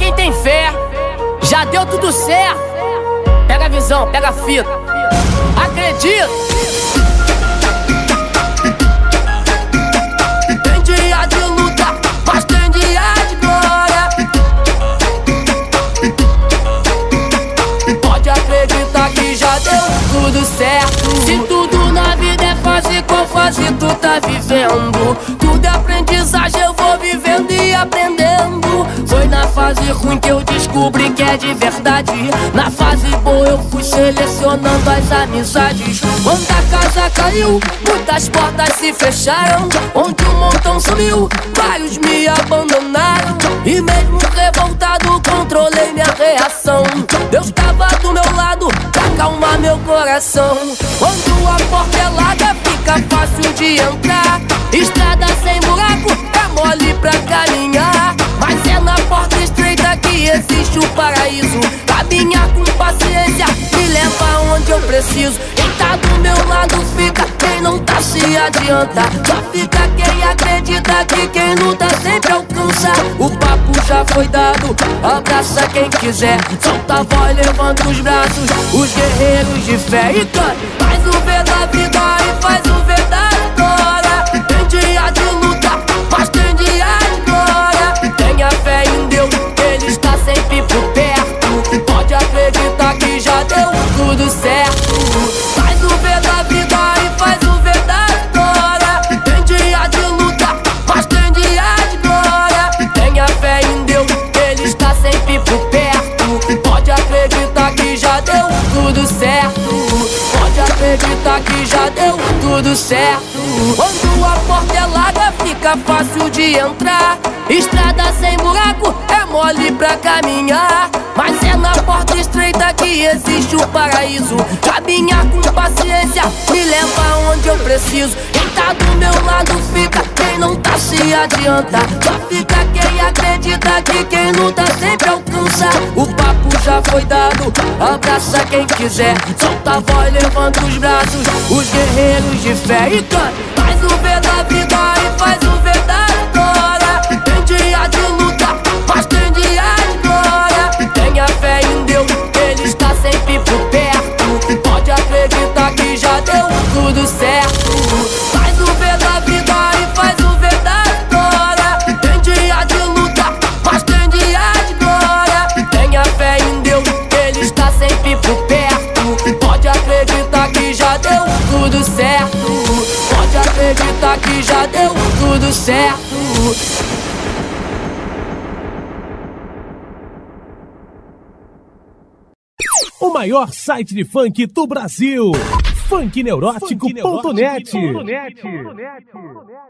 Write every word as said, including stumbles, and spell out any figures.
quem tem fé, já deu tudo certo. Pega a visão, pega a fita, acredita. Tem dia de luta, mas tem dia de glória. Pode acreditar que já deu tudo certo. Se tudo na vida é fase com fase, tu tá vivendo. Tudo é aprendizagem, eu vou vivendo e aprendendo. Foi na fase ruim que eu descobri que é de verdade. Na fase boa eu fui selecionando as amizades. Quando a casa caiu, muitas portas se fecharam. Onde um montão sumiu, vários me abandonaram. E mesmo revoltado, controlei minha reação. Deus tava do meu lado pra acalmar meu coração. Quando a porta é larga, fica fácil de entrar. Estrada sem buraco, é mole pra caminhar. Mas é na porta estreita que existe o paraíso. Caminhar com paciência me leva onde eu preciso. Quem tá do meu lado fica, quem não tá se adianta. Só fica quem acredita que quem luta sempre alcança. O papo já foi dado, abraça quem quiser. Solta a voz, levanta os braços, os guerreiros de fé. E canta, faz o V da vida e faz o V da história. Tem dia de luta, mas tem dia de glória. Tenha fé em Deus, Ele está sempre por perto. Pode acreditar que já deu tudo certo. Faz o V da vida e faz o V da história. Tem dia de luta, mas tem dia de glória. Tenha fé em Deus, Ele está sempre por perto. Pode acreditar que já deu tudo certo. Pode acreditar que já deu tudo certo. Quando a porta é larga, fica fácil de entrar. Estrada sem buraco, é mole pra caminhar. Mas é na porta estreita que existe o paraíso. Caminhar com paciência me leva onde eu preciso. Quem tá do meu lado fica, quem não tá se adianta. Só fica quem acredita que quem luta sempre alcança. O papo já foi dado, abraça quem quiser. Solta a voz, levanta os braços, os guerreiros de fé. E canta, faz o V da vida e faz o V da história. Tem dia de luta, mas tem dia de glória. Tenha fé em Deus, Ele está sempre por perto. Pode acreditar que já deu tudo certo. Faz o V da vida e faz o V da história. Tem dia de luta, mas tem dia de glória. Tenha fé em Deus, Ele está sempre por perto. Pode acreditar que já deu tudo certo. Pode acreditar que já deu tudo certo. O maior site de funk do Brasil, funk neurótico ponto net.